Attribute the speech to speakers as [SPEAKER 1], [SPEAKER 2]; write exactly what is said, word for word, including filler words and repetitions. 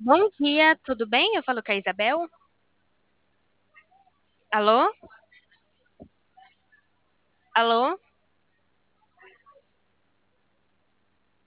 [SPEAKER 1] Bom dia, tudo bem? Eu falo com a Isabel. Alô? Alô?